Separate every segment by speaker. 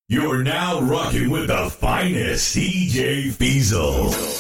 Speaker 1: You're now rocking with the finest DJ Fiesel.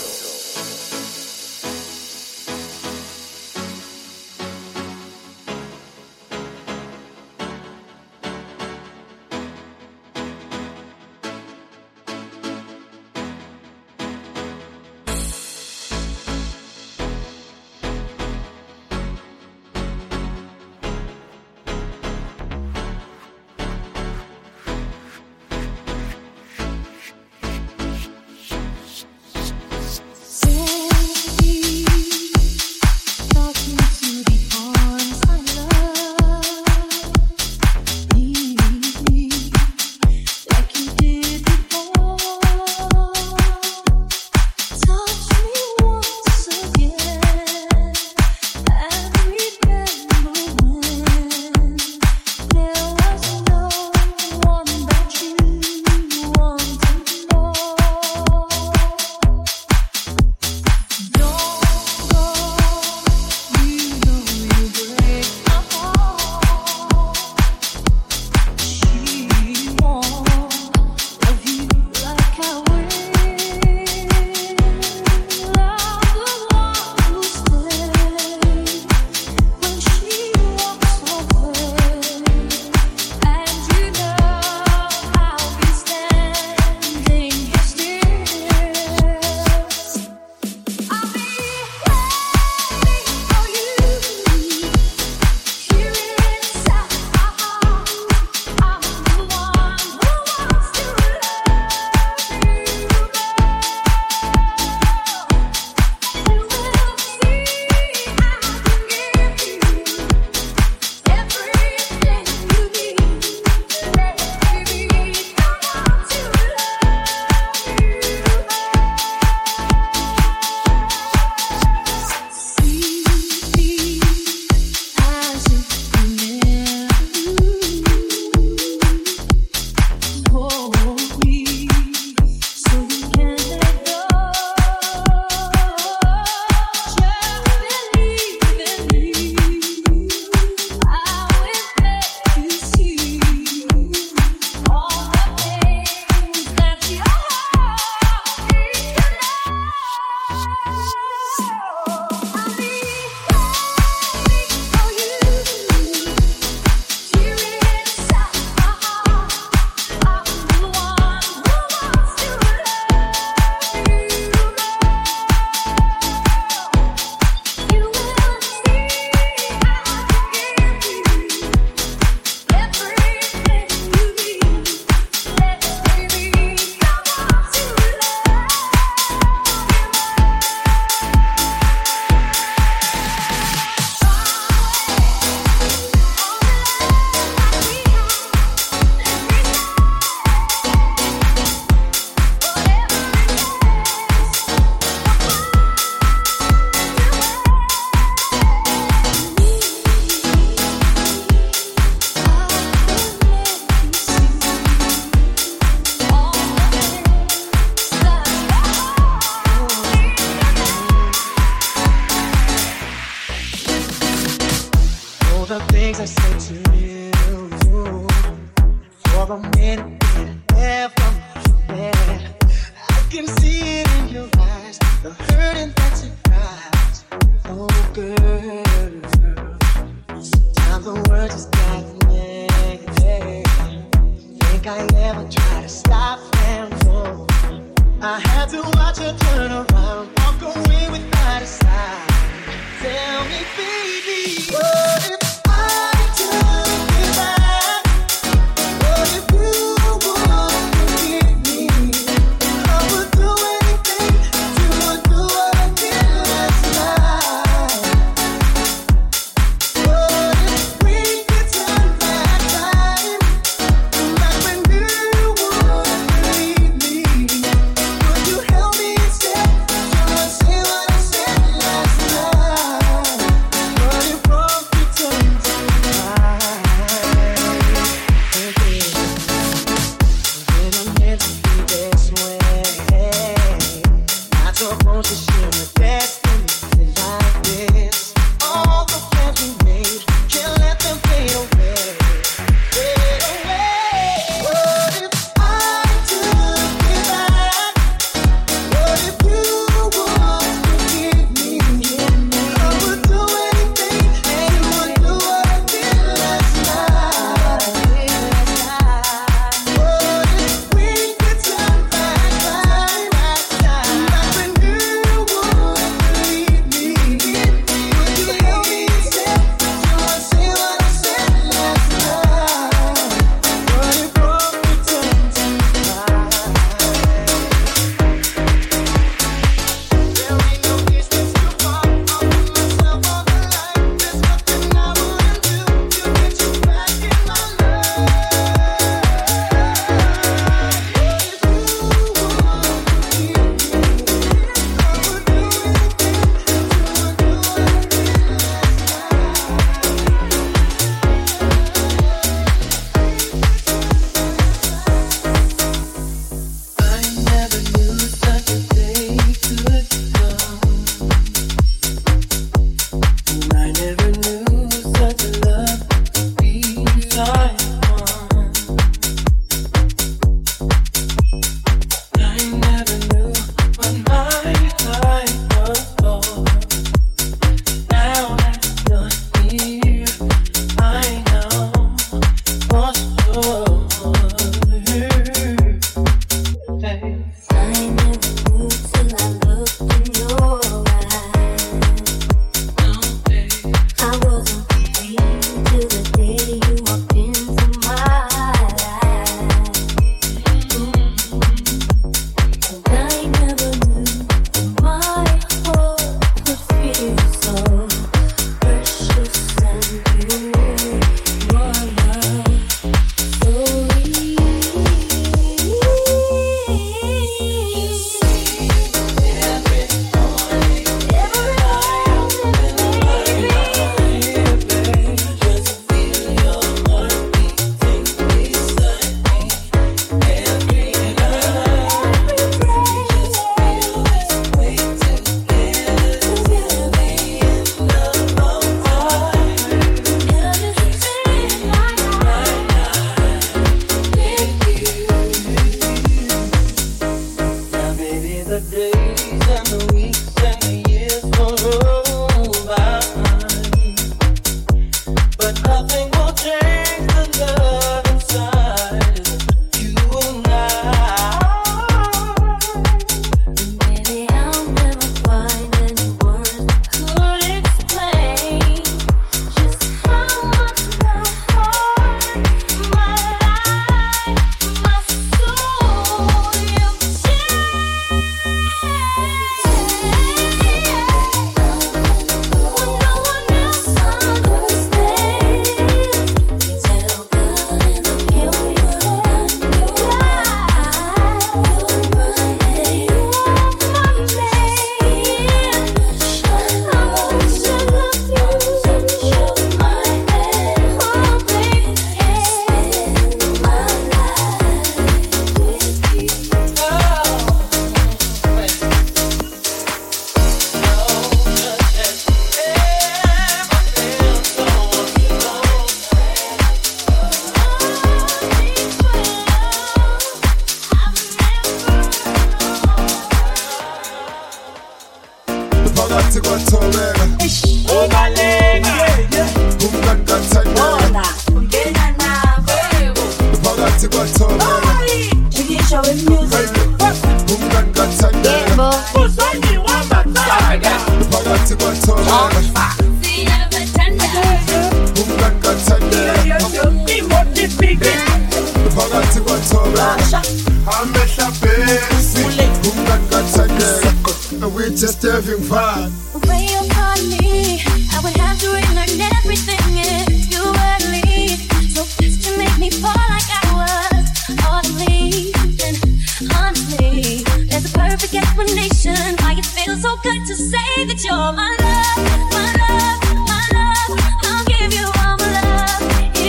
Speaker 2: We're just having fun.
Speaker 3: The way you caught me, I would have to relearn everything if you were to leave. So just to make me fall like I was audibly. And honestly, there's a perfect explanation why it feels so good to say that you're my love, my love, my love. I'll give you all my love.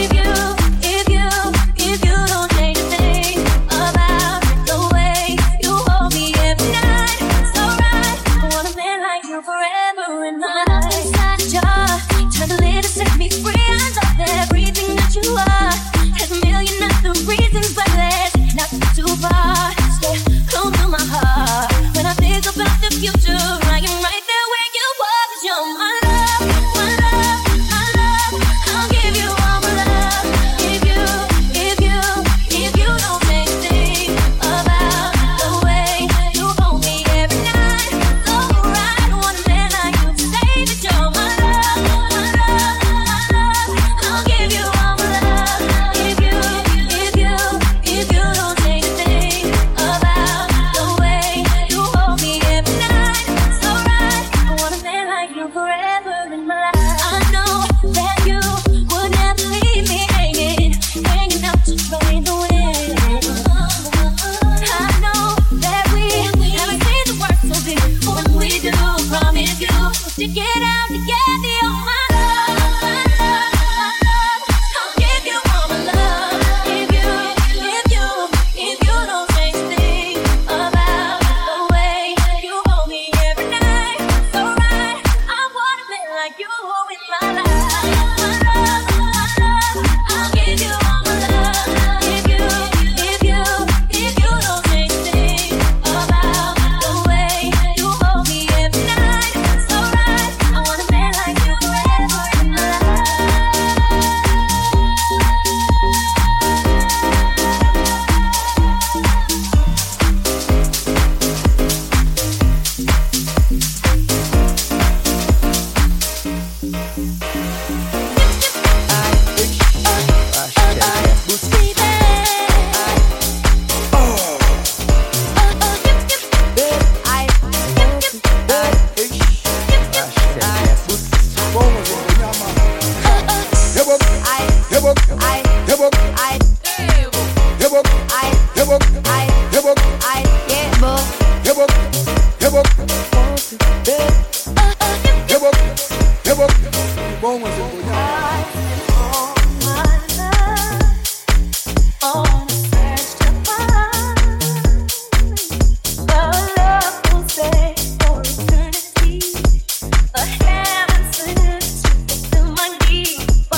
Speaker 3: If you don't change a thing about the way you hold me every night, it's alright. I want a man like you forever in my life. Inside a jar, turn the lid to set me free. I love everything that you are. There's a million other reasons, but let's not go too far. Stay close to my heart. When I think about the future, I am right there where you are. 'Cause you're my love, my love, my love. I'll give you all my love. If you don't think a thing about the way you hold me every night, it's alright. I want a man like you to say that you're my love, my love, my love. I'll give you all my love. If you don't think a thing about the way you hold me every night, it's alright. I want a man like you forever in my life. I know that you would never leave me hanging out to dry the wind. I know that we haven't seen the worst of it. When we do, promise you we'll stick it out together. Oh my love, my love, my love. I'll give you all my love. If you don't change a thing about the way you hold me every night, it's alright. I want a man like you in my life. My love, my love. I'll give you all my love. If you don't change a thing about the way you hold me every night, it's alright. I want a man like you forever in my life.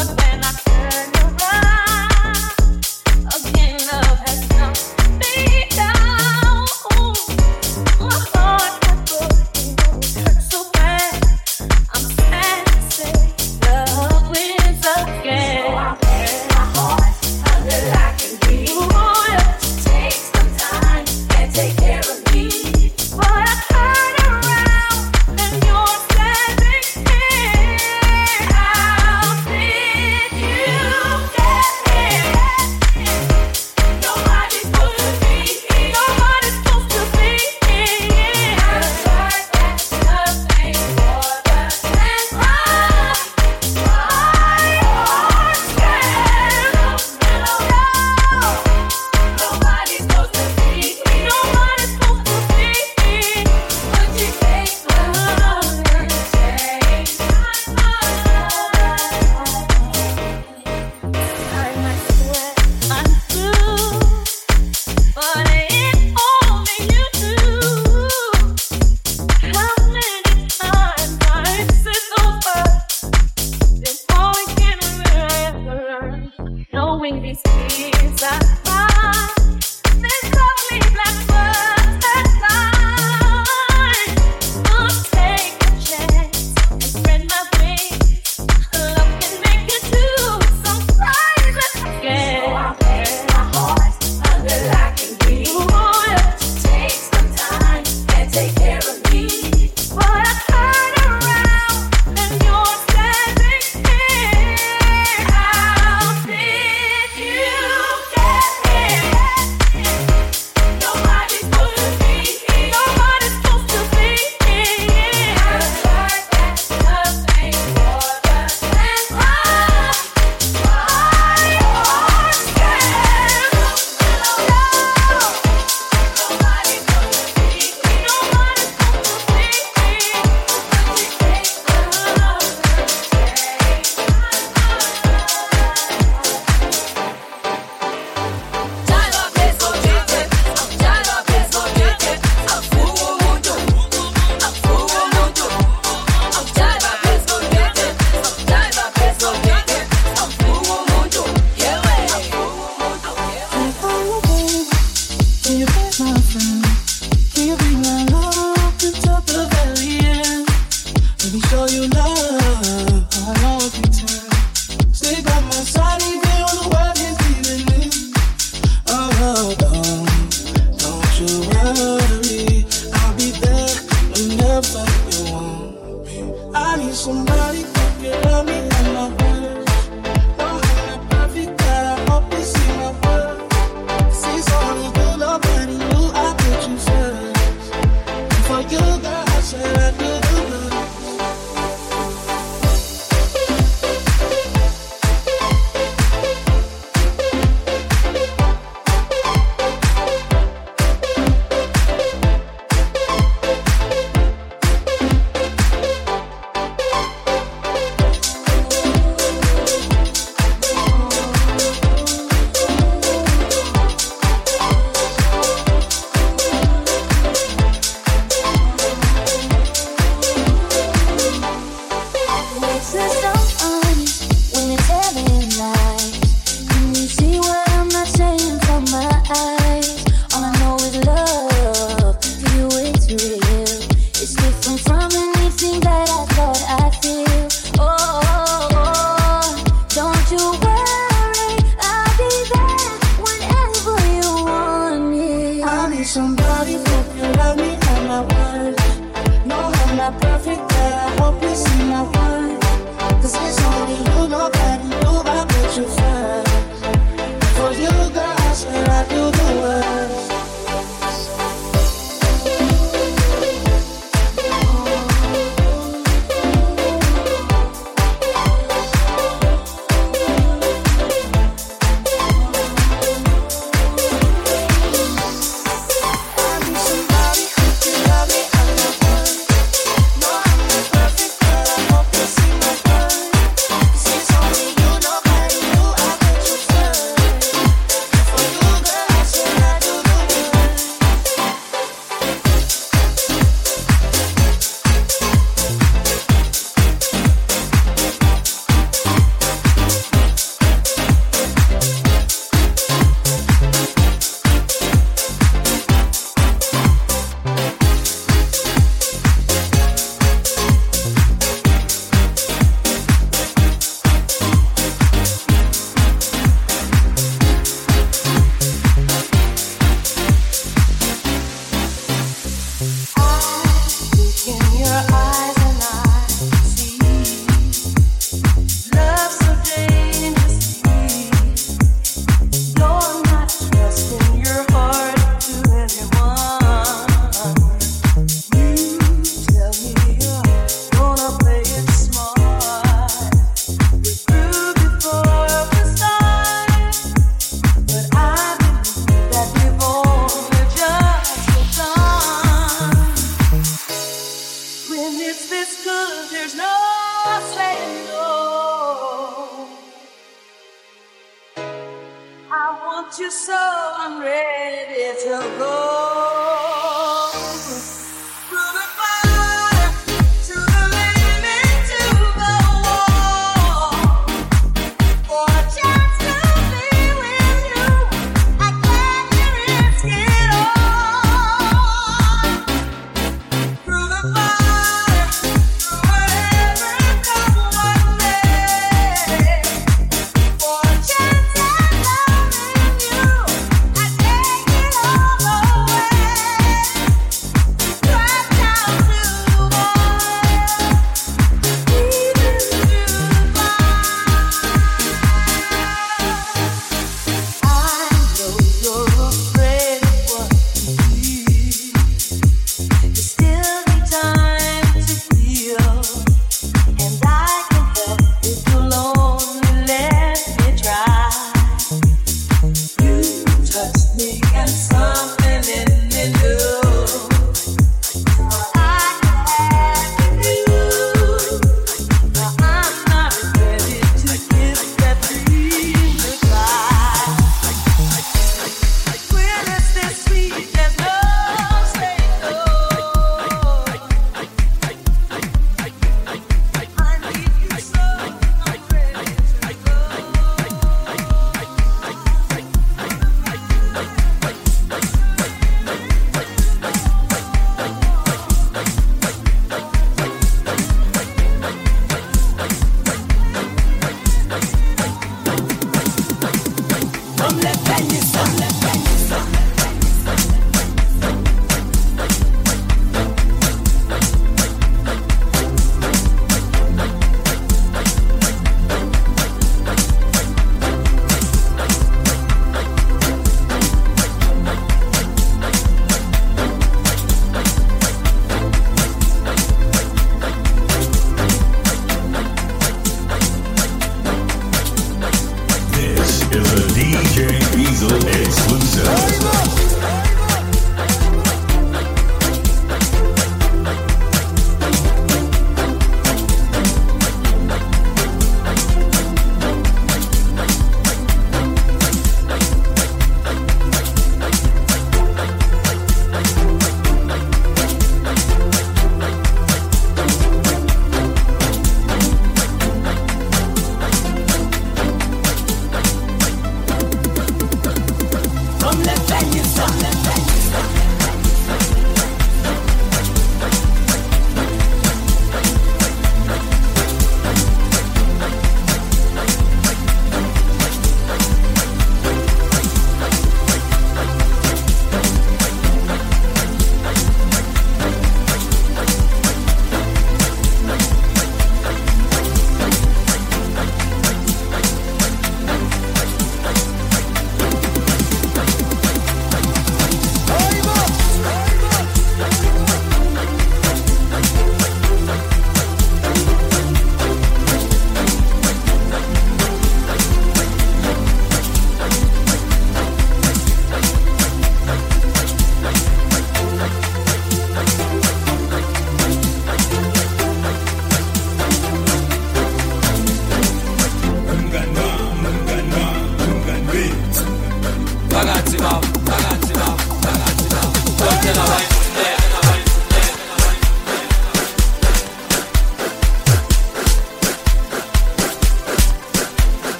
Speaker 3: Again, love has come to me.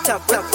Speaker 4: top, top.